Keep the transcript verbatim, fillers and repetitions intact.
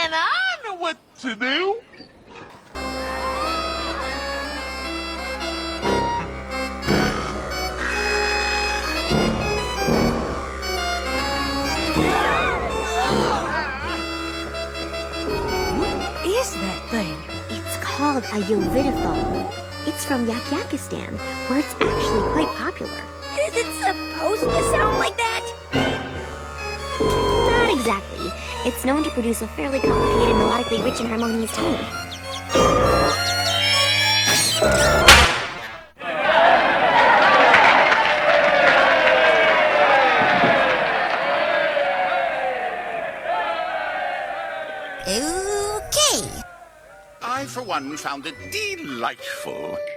And I know what to do. What is that thing? It's called a Yovidaphone. It's from Yakyakistan, where it's actually quite popular. Is it supposed to sound like that? Not exactly. It's known to produce a fairly complicated, melodically rich and harmonious tone. Okay. I, for one, found it delightful.